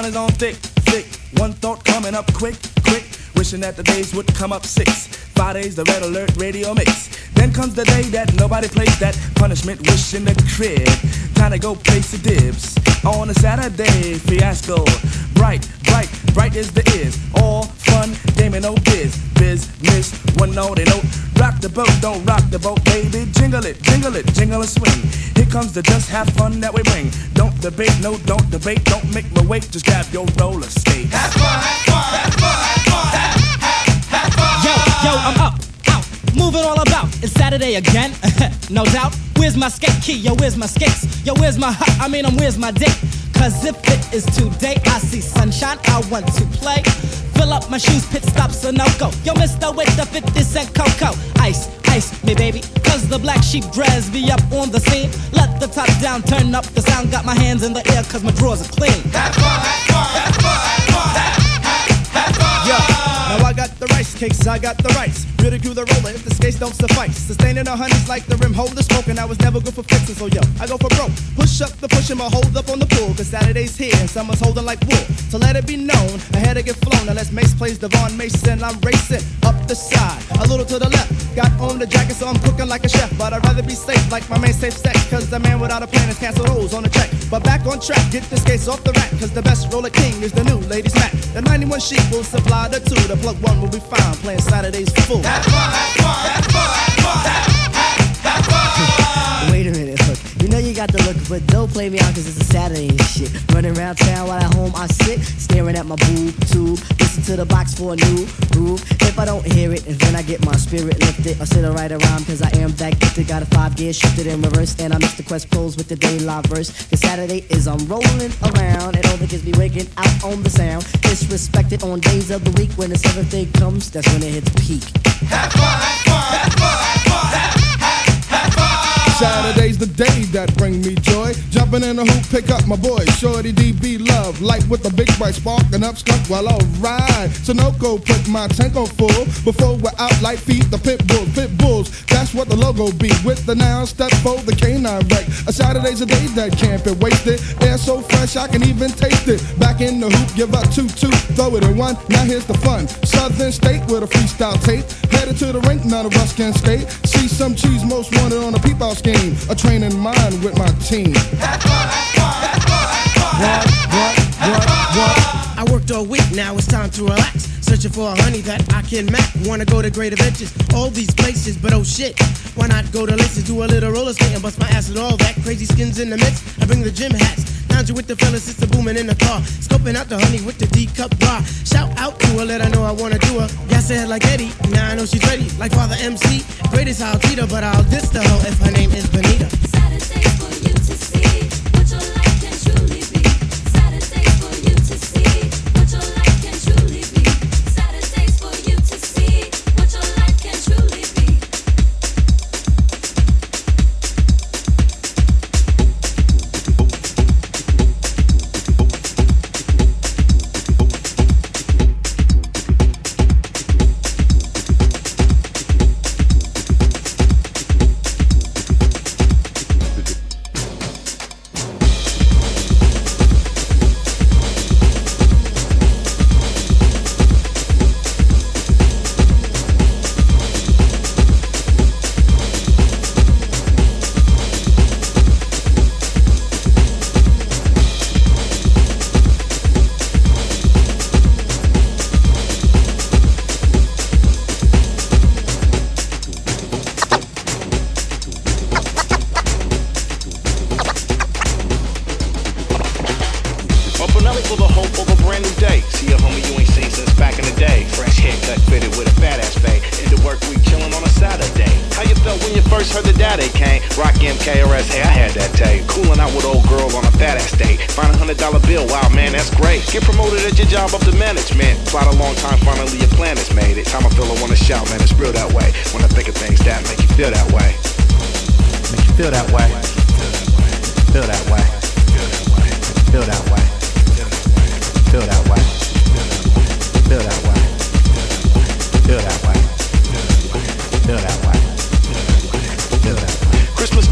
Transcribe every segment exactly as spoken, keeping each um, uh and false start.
is on thick, thick. One thought coming up quick, quick. Wishing that the days would come up six. Fridays, the Red Alert radio mix. Then comes the day that nobody plays that punishment wish in the crib. Time to go place the dibs. On a Saturday, fiasco. Bright, bright, bright is the is. All fun, game and no biz. Business, one note and note. Rock the boat, don't rock the boat, baby. Jingle it, jingle it, jingle and swing. Here comes the just have fun that we bring. Don't debate, no, don't debate. Don't make me wait, just grab your roller skate. Have fun, have fun, have fun, have fun. Have, have, have fun. Yo, yo, I'm up, out, moving all about. It's Saturday again, no doubt. Where's my skate key? Yo, where's my skates? Yo, where's my hut? I mean, I'm where's my dick? Cause if it is today, I see sunshine, I want to play. Fill up my shoes, pit stops a no-go. Yo, mister with the fifty cent cocoa. Ice, ice me, baby. Cause the black sheep dreads be up on the scene. Let the top down, turn up the sound. Got my hands in the air cause my drawers are clean. Have fun, have fun, have fun, have fun. Have, have, have fun. Yeah, now I got the rice cakes, I got the rice. Ridicule the roller if the skates don't suffice. Sustaining a honey's like the rim holder smoking. I was never good for fixing, so yo, I go for broke. Push up the push and my hold up on the pool. Cause Saturday's here and summer's holding like wool. So let it be known, I had to get flown. Unless Mace plays Devon Mason, I'm racing up the side, a little to the left. Got on the jacket, so I'm cooking like a chef. But I'd rather be safe like my main safe sex. Cause the man without a plan is cancel holes on the track. But back on track, get the skates off the rack. Cause the best roller king is the new Ladies Mac. The ninety-one sheep will supply the two. The plug one will be found playing Saturdays full. Have fun, have fun, have fun, have fun. Have, have, have fun. Wait a minute, look. You know you got the look, but don't play me out cause it's a Saturday and shit. Running around town while at home I sit, staring at my boob tube. Listen to the box for a new groove. If I don't hear it, and then I get my spirit lifted. I sit and write a rhyme cause I am that gifted. Got a five gear shifted in reverse, and I mix the Quest Pros with the daylight verse. Cause Saturday is I'm rolling around, and all the kids be waking out on the sound. Disrespected on days of the week. When the seventh day comes, that's when it hits peak. Have fun, have fun, have fun, have fun. Have, have, have fun. Saturday's the day that bring me joy. Jumping in the hoop, pick up my boy, Shorty D B Love. Light with a big bright sparking up skunk while I ride. Sunoco put my tank on full. Before we're out like feet, the pit bulls, pit bulls. That's what the logo be. With the noun step for the canine wreck. A Saturday's a day that can't be wasted. Air so fresh I can even taste it. Back in the hoop, give up two, two, throw it in one. Now here's the fun. Southern State with a freestyle tape. Headed to the rink, none of us can skate. See some cheese most wanted on a peep-out scheme. A train in mind with my team. Have fun, have fun, have fun, have fun. What, what, what, what? I worked all week, now it's time to relax. Searching for a honey that I can match. Wanna go to great adventures, all these places, but oh shit. Why not go to laces, do a little roller skate and bust my ass and all that. Crazy skins in the mix, I bring the gym hats. Lounging with the fellas, it's the booming in the car. Scoping out the honey with the D-cup bar. Shout out to her, let her know I wanna do her. Gas her head like Eddie, now I know she's ready. Like Father M C, greatest I'll treat her, but I'll diss the hoe if her name is Benita. Saturdays for you to see what your life can truly be. Saturdays for you to see what your life can truly be. Saturdays for you to see what your life can truly be.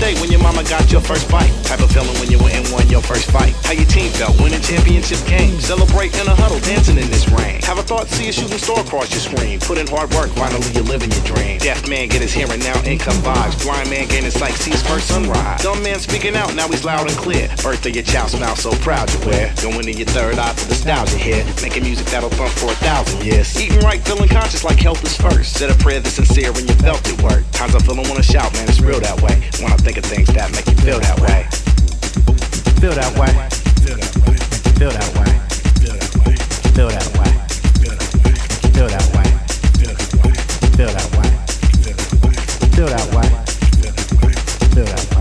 day when your mama got your first bite? Type of feeling when you went and won your first fight? How your team felt winning championship games? Celebrate in a huddle, dancing in this rain. Have a thought, see a shooting star across your screen. Put in hard work, finally you're living your dream. Deaf man get his hearing, now income vibes. Blind man gaining sight, see his first sunrise. Dumb man speaking out, now he's loud and clear. Birthday your child, smile so proud you wear. Going in your third eye for nostalgia here. Making music that'll thump for a thousand years. Eating right, feeling conscious like health is first. Said a prayer that's sincere and you felt it work. Times I feel I wanna shout, man, it's real that way. When I think of things that make you feel that way. Feel that way. Feel that way. Feel that way. Feel that way. Feel that way. Feel that way. Feel that way. Feel that way. Feel that way.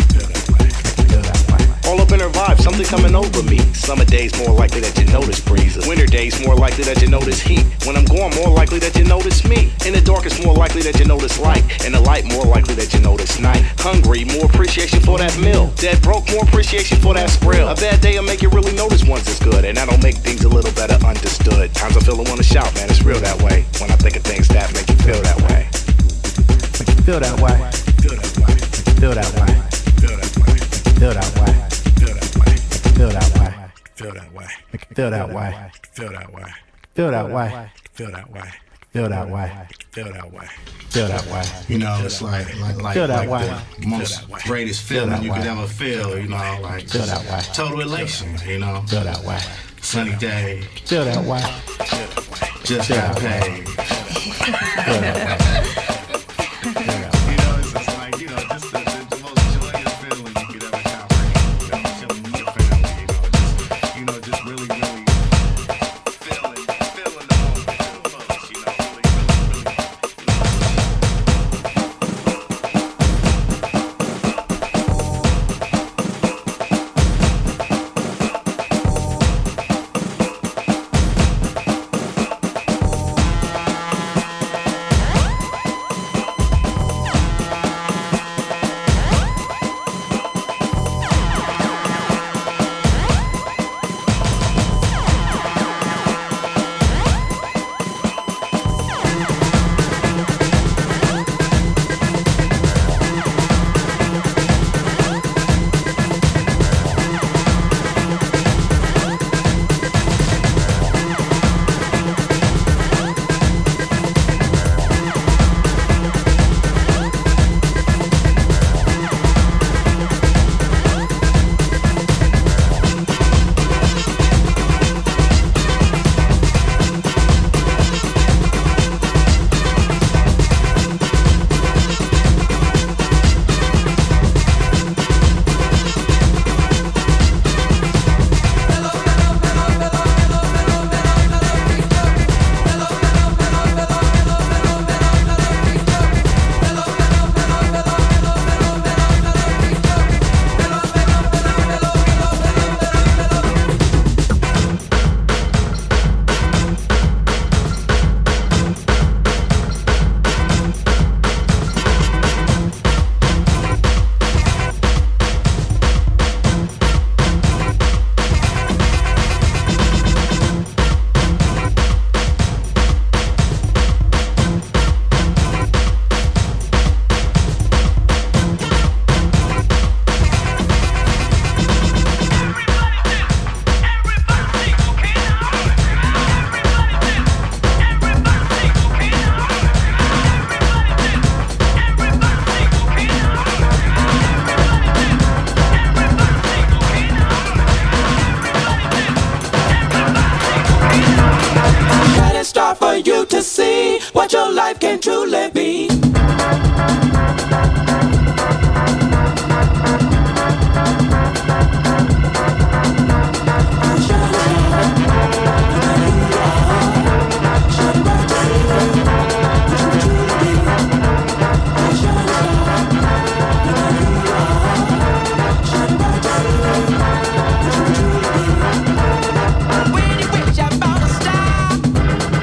All up in her vibe, something coming over me. Summer days more likely that you notice breezes. Winter days more likely that you notice heat. When I'm gone, more likely that you notice me. In the dark, it's more likely that you notice light. In the light, more likely that you notice night. Hungry, more appreciation for that meal. Dead broke, more appreciation for that skrill. A bad day will make you really notice one's is good, and that'll make things a little better understood. Times I feel I wanna shout, man, it's real that way. When I think of things that make you feel that way. Make you feel that way. Feel that way. Feel that way. Feel that way. Feel that way. Feel that way. Feel that way. Feel that way. Feel that way. Feel that way. Feel that way. Feel that way. Feel that way. Feel that way. You know, it's like like like, like the most greatest feeling you could ever feel. You know, like feel that way. Total elation. You know, feel that way. Sunny day. Feel that way. Just got paid. Feel that way.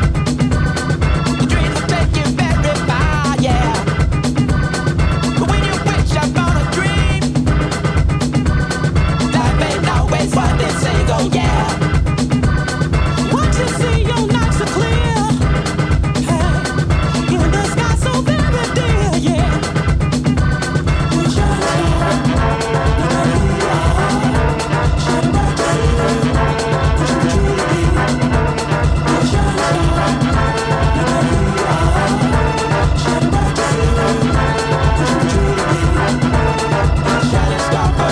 When you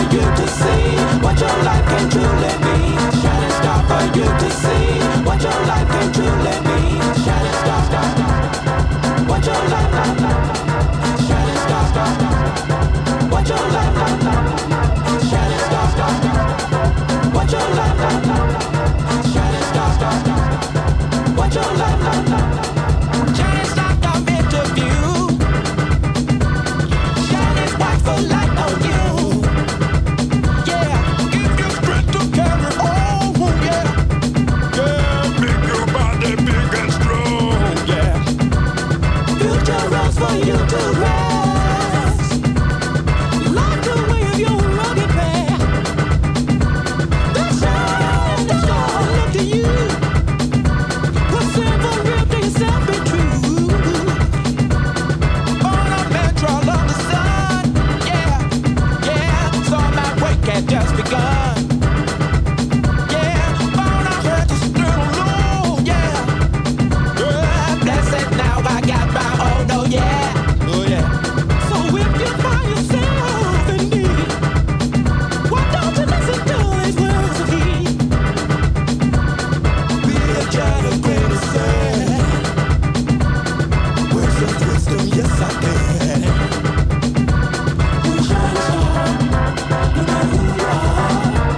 you to see what your life can truly be. Shining star for you to see what your life can truly be. Shining star, star, star. What your life, life, life. Shining star, star, star. What your life, life, life. Shining star, star, star. What your life, life, life. Shining star, star, star. What your life, life, life. Shining star, star, interview. Shining white for light on you. Yeah, give you strength to carry on. Yeah, yeah, make your body big and strong. Yeah, future roads for you to rest. Like the way of your rugged path. The shine, the shine, look to you. What's in for real to yourself be true. On a metro of the sun. Yeah, yeah, so my work had just begun. Yeah, on a head to still low. Yeah, yeah, blessed now I got my own. Oh yeah, oh yeah. So if you find yourself in need, why don't you listen to these words of heat? Be a child of greater sin. Words of wisdom, yes I can. You shine star, no matter who you are.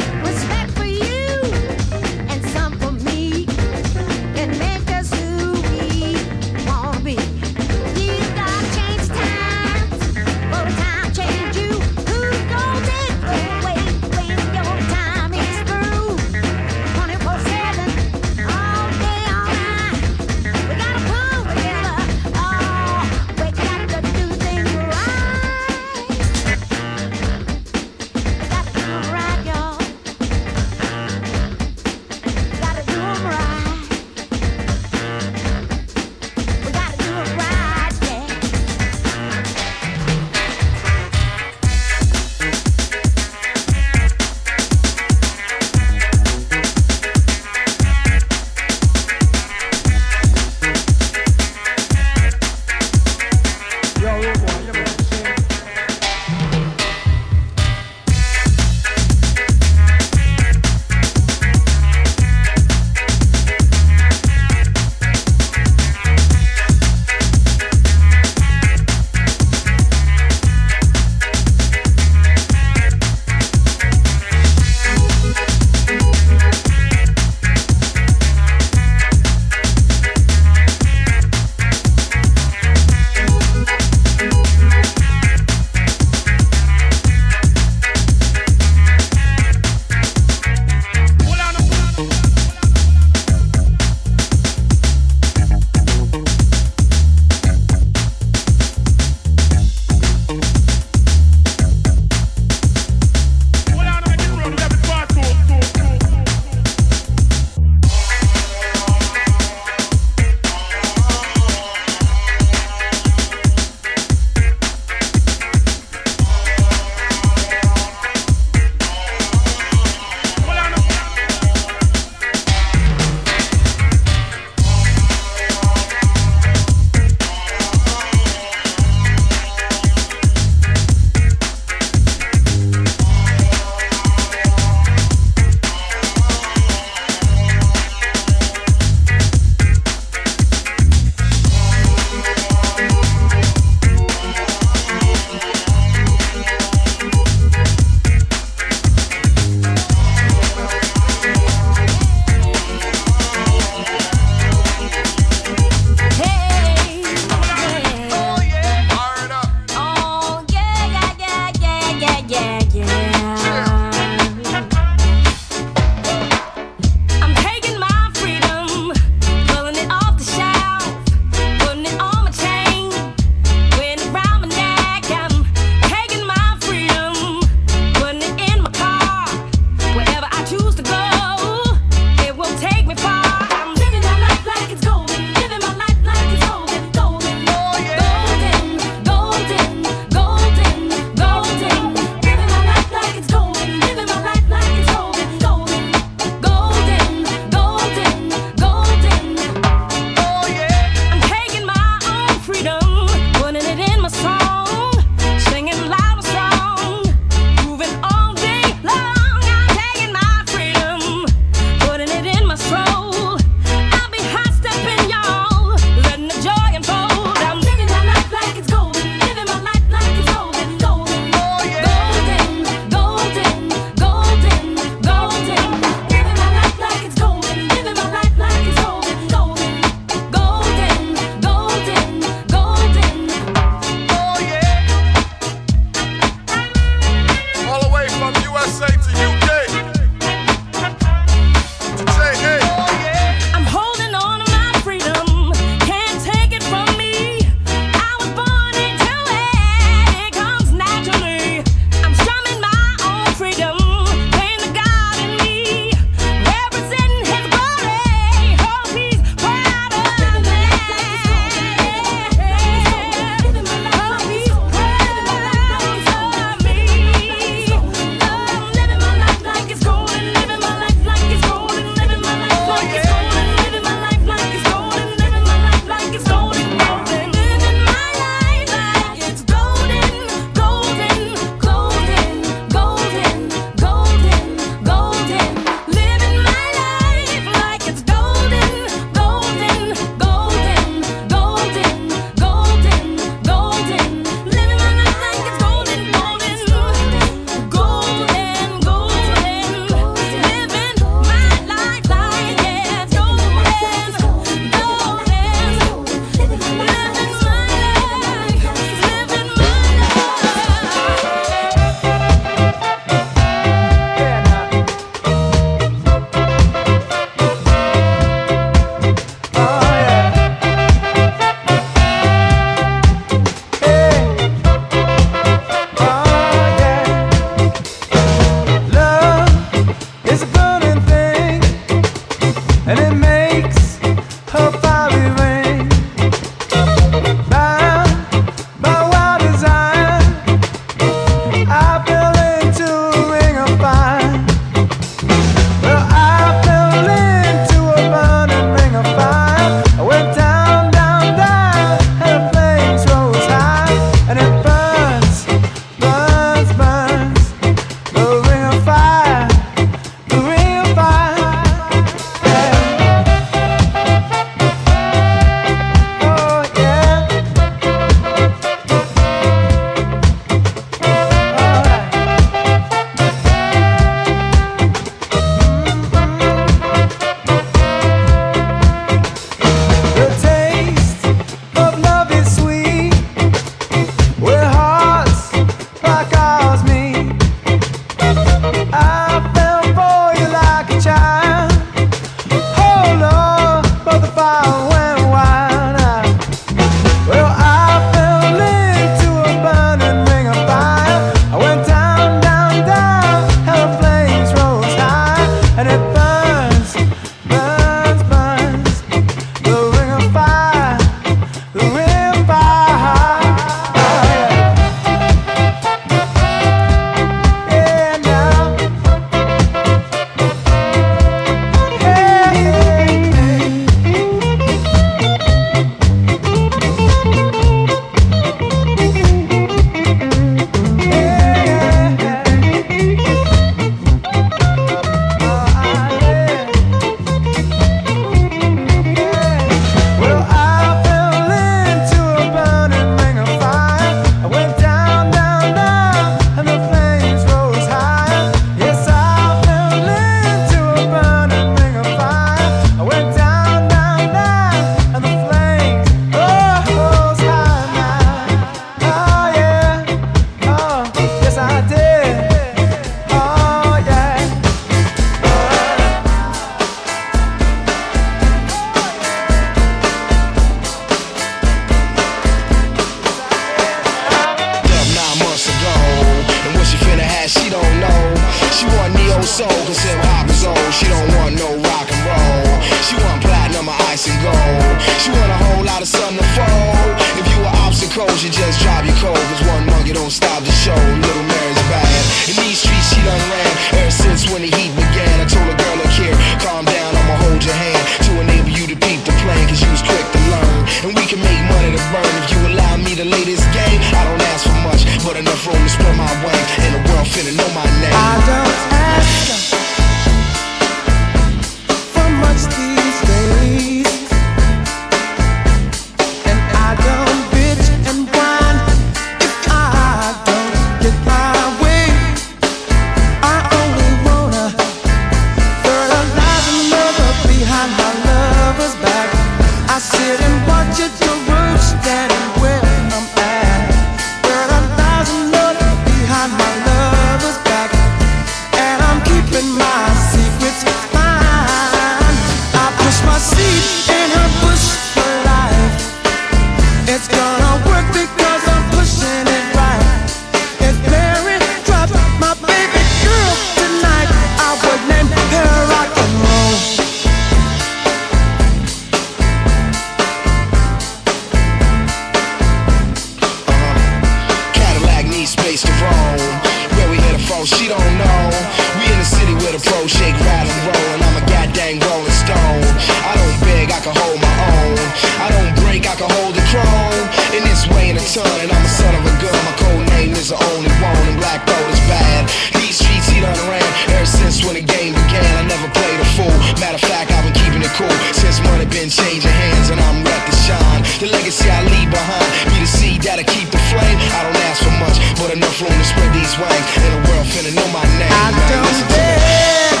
been changing hands and I'm left to shine. The legacy I leave behind be the seed that'll keep the flame. I don't ask for much, but enough room to spread these wings. And the world finna know my name. I don't beg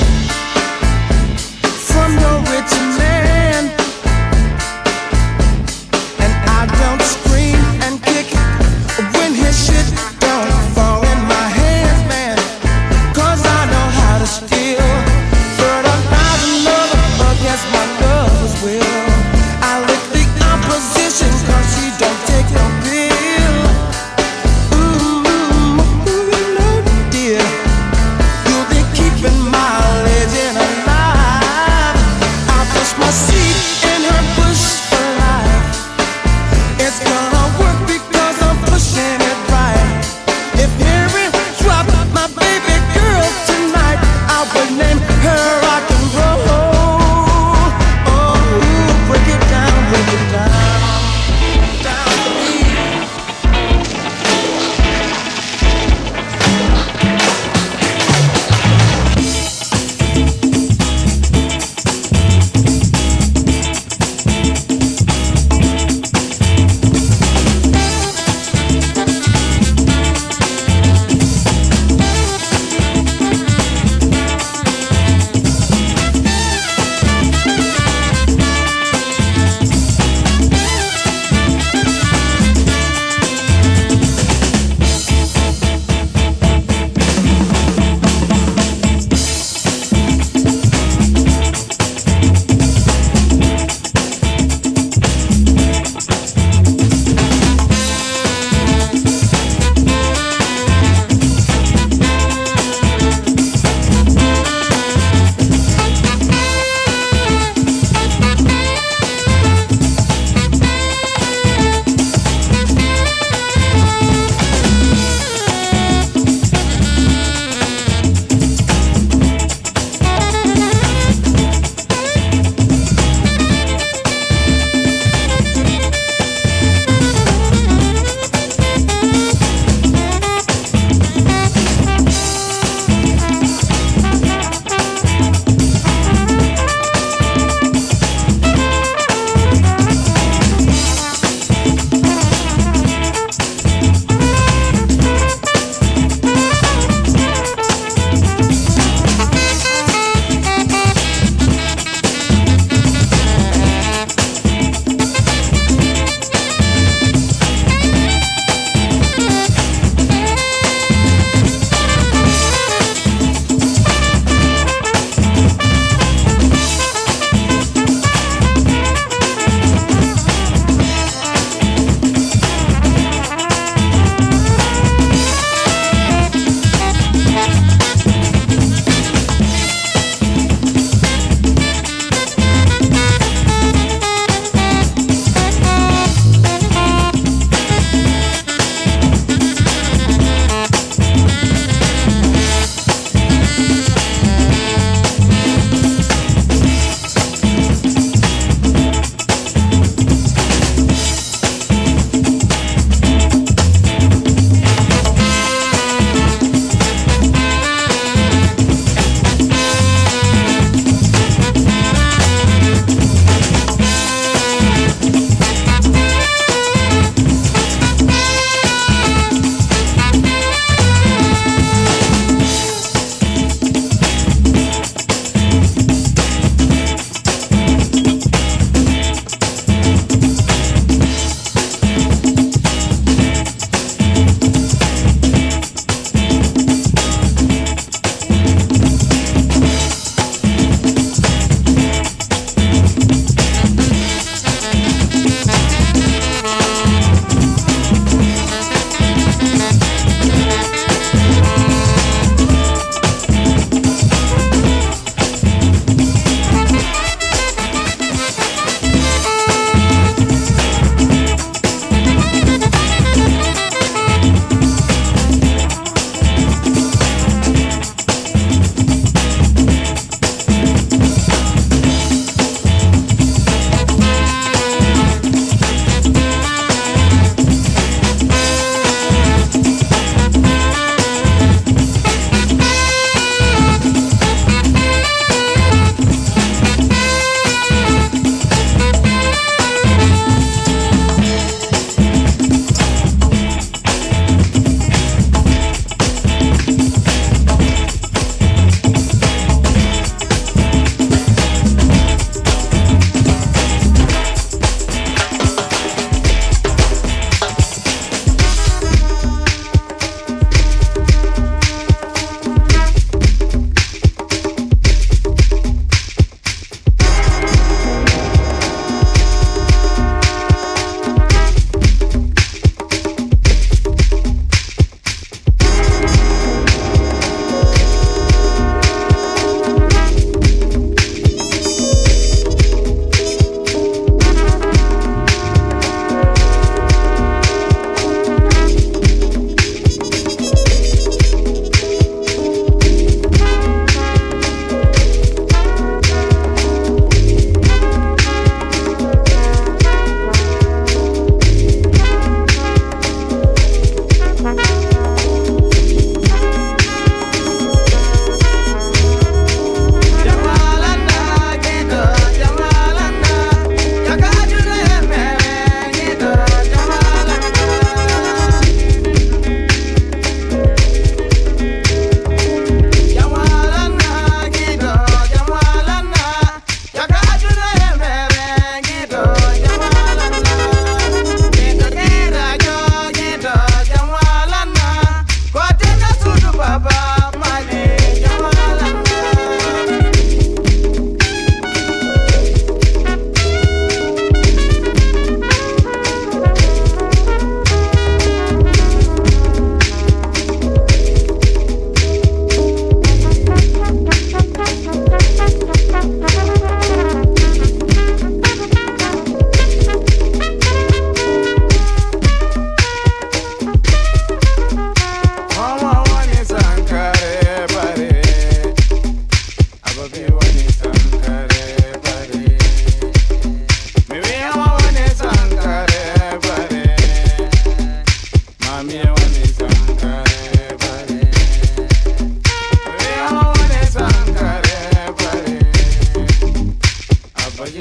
from no rich man, and I don't scream and kick when his shit don't fall in my hands, man. Cause I know how to steal, but a thousand love against my lover's will. I lick the opposition cause she don't take no pill. Ooh, ooh, you know, dear.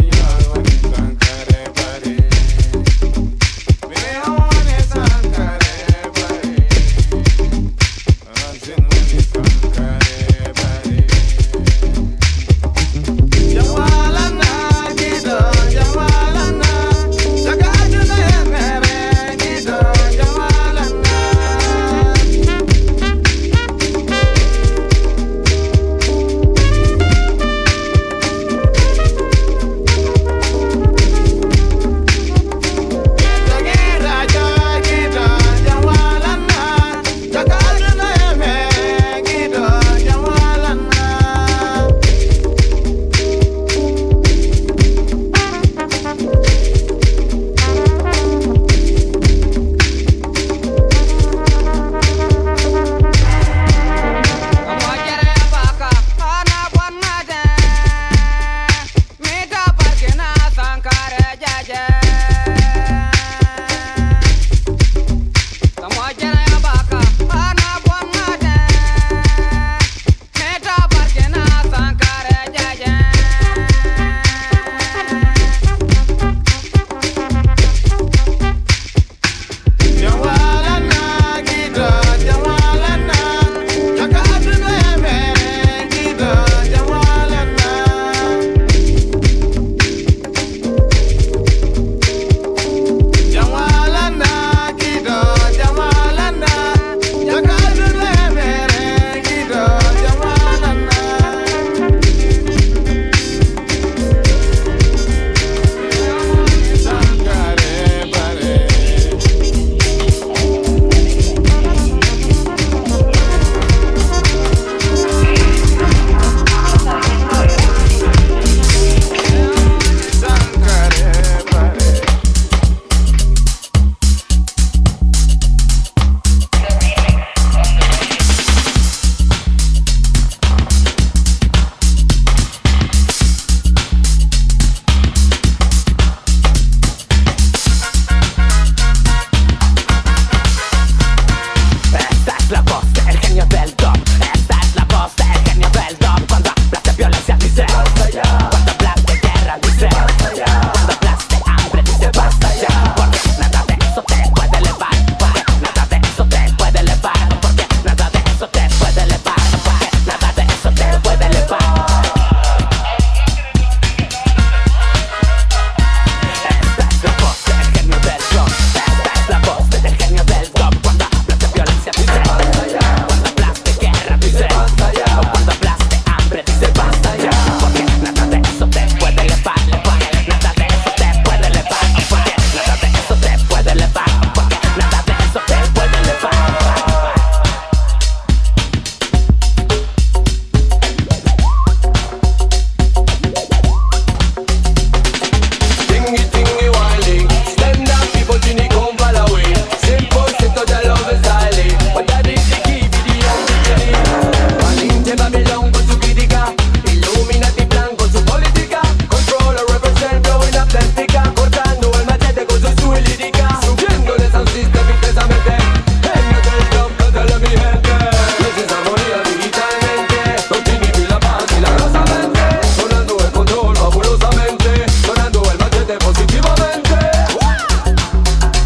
Positivamente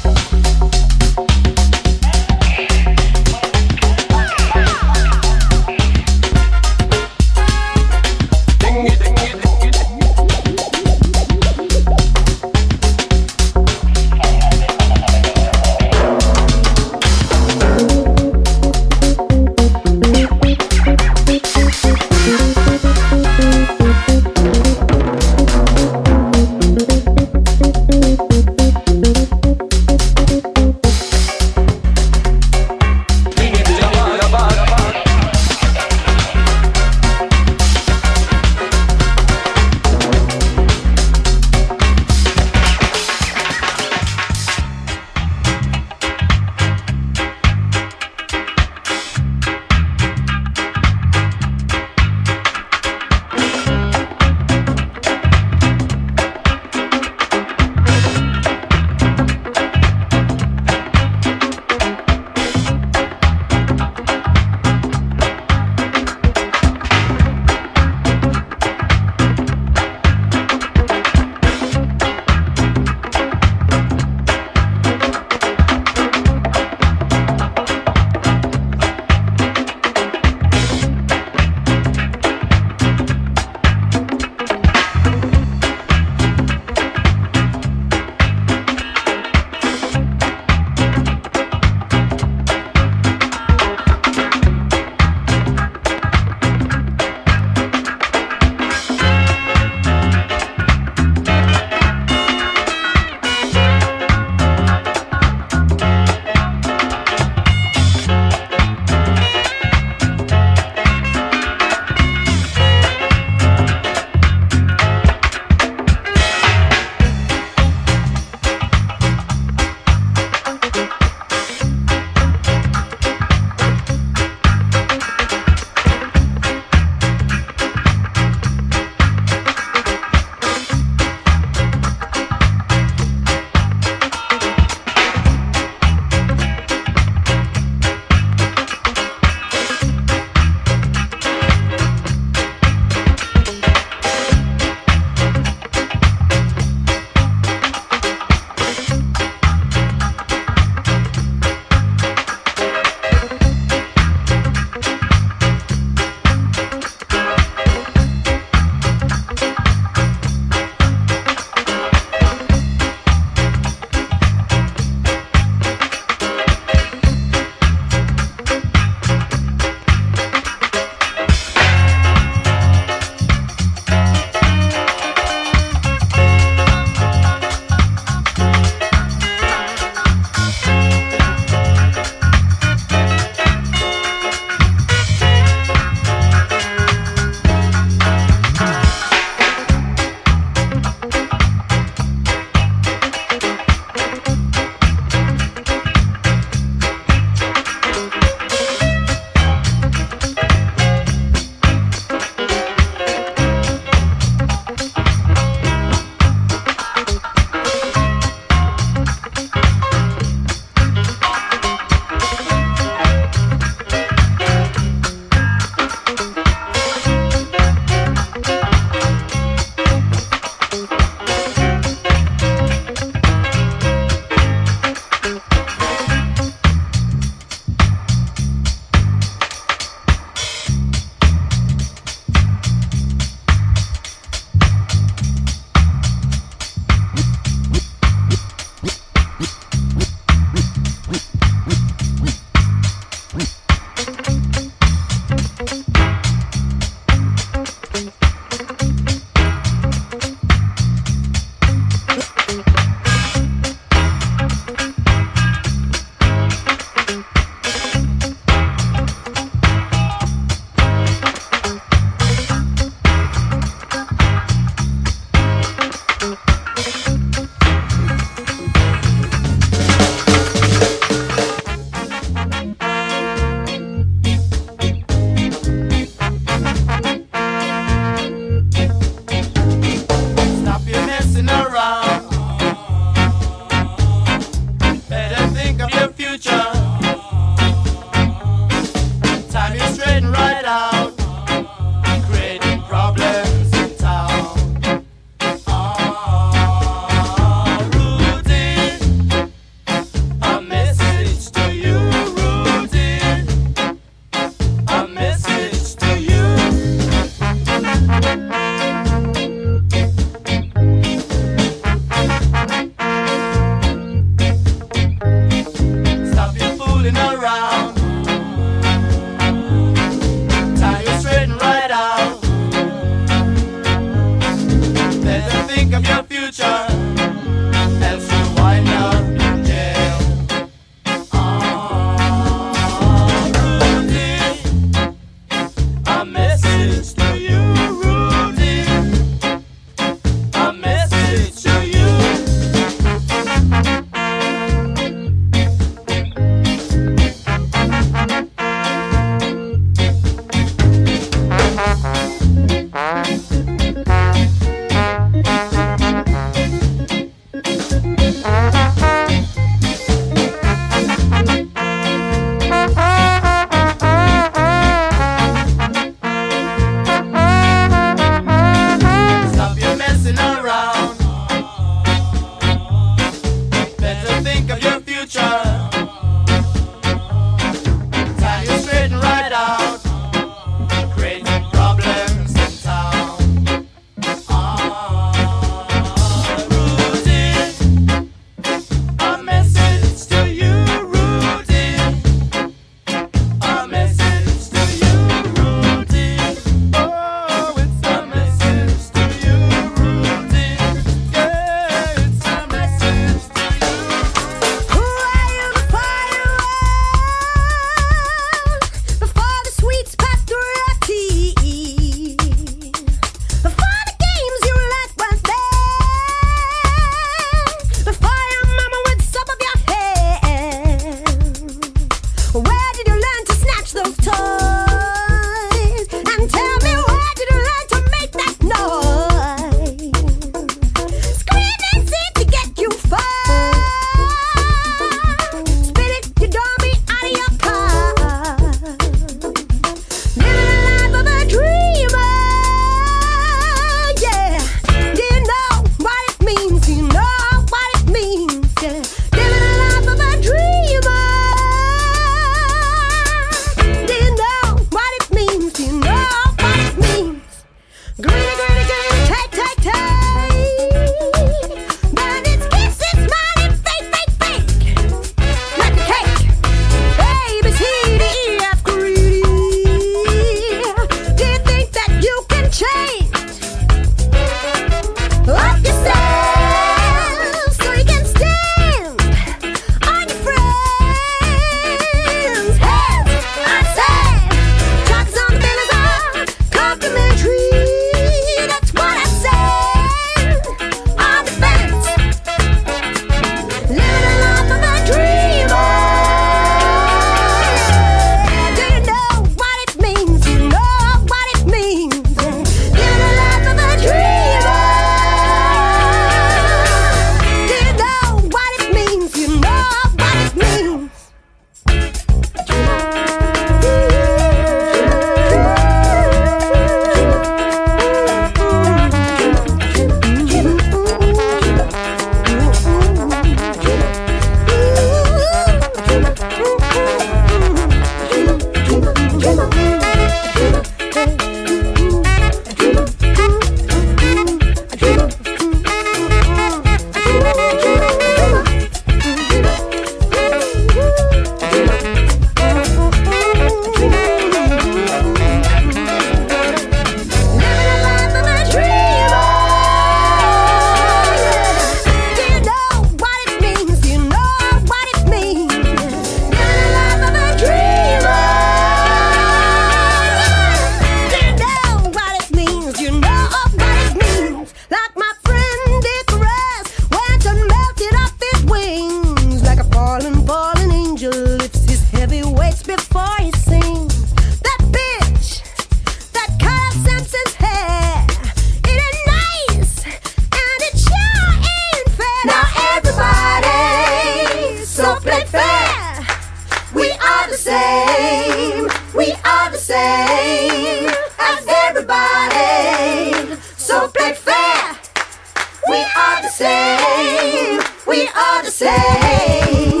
same as everybody. So play fair. We are the same. We are the same.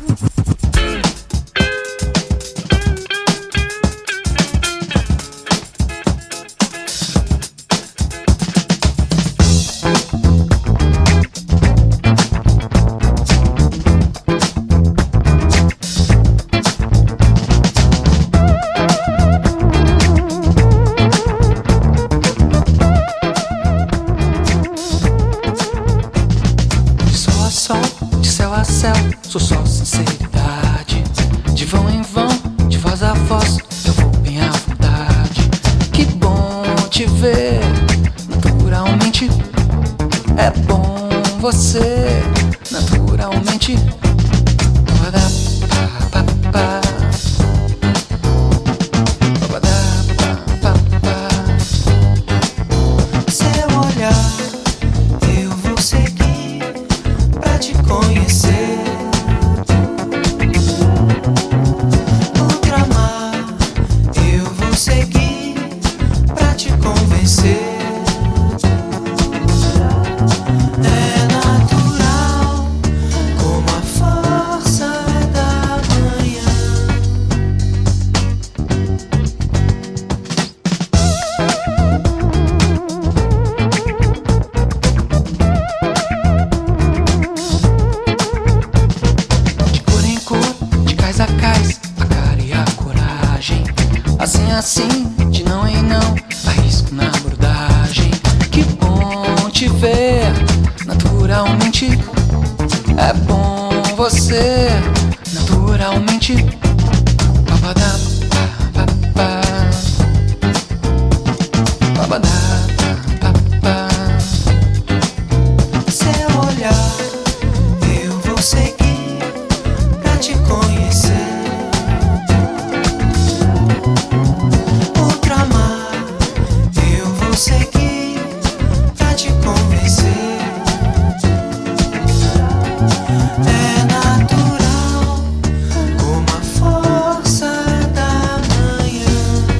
Sou só sinceridade. De vão em vão, de voz a voz, eu vou bem à vontade. Que bom te ver, naturalmente. É bom você, naturalmente. Seu olhar, eu vou seguir pra te conhecer. Seguir pra te convencer. É natural, como a força da manhã. De cor em cor, de cais a cais, a cara e a coragem. Assim, assim, de não em não, arrisco na abordagem. Que bom te ver, naturalmente. É bom você, naturalmente. Babadá, babá, babadá, babá. Seu olhar, eu vou seguir pra te conhecer. Seguir pra te convencer. É natural, como a força da manhã.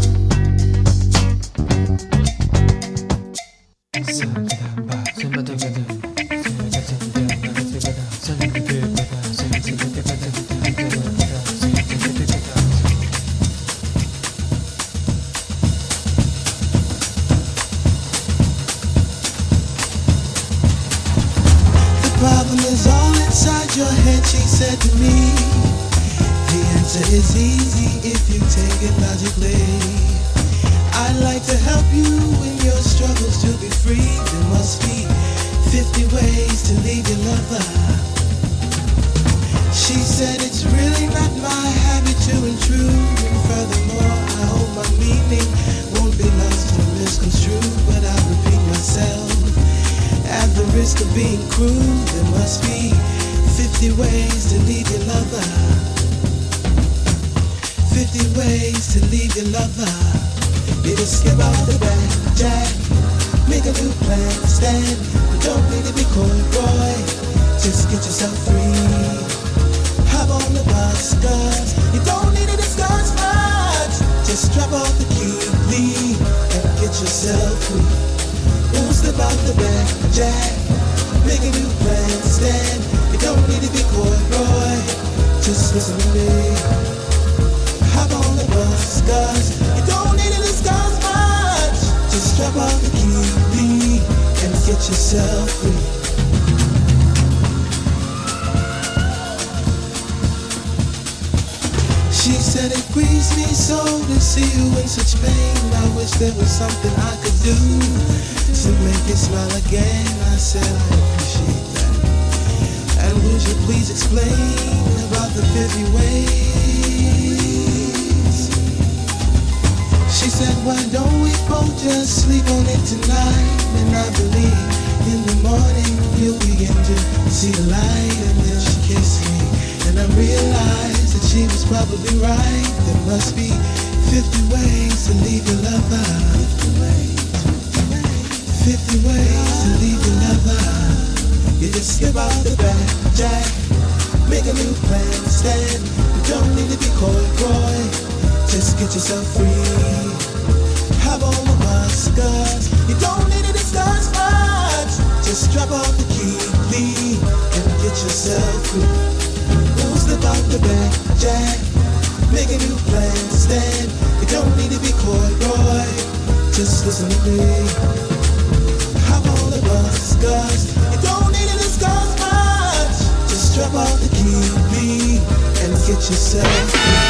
Problem is all inside your head, she said to me. The answer is easy if you take it logically. I'd like to help you in your struggles to be free. There must be fifty ways to leave your lover. She said it's really not my habit to intrude. And furthermore, I hope my meaning won't be lost or misconstrued. But I'll repeat myself. At the risk of being cruel, there must be fifty ways to leave your lover. Fifty ways to leave your lover. You just skip off the back, Jack. Make a new plan, stand. You don't need to be coy, boy. Just get yourself free. Hop on the bus, cause you don't need to discuss much. Just drop off the key, leave, and get yourself free. Don't slip out the back, Jack. Make a new plan, stand. You don't need to be coy, boy. Just listen to me. Hop on the bus, cause you don't need to discuss much. Just drop off the key, leave, and get yourself free. She said it grieves me so to see you in such pain. I wish there was something I could do to make you smile again. I said I appreciate that. And would you please explain about the fifty ways? She said, why don't we both just sleep on it tonight? And I believe in the morning you'll begin to see the light. And then she kissed me, and I realized that she was probably right. There must be fifty ways to leave your lover. Fifty ways to leave your lover. You just skip out the back, Jack. Make a new plan, stand. You don't need to be coy, boy. Just get yourself free. Have all the buskers. You don't need to discuss much. Just drop off the key, leave, and get yourself free. We'll slip out the back, Jack. Make a new plan, stand. You don't need to be coy, Roy. Just listen to me. Have all the buskers. You don't need to discuss much. Just drop off the key, leave, and get yourself free.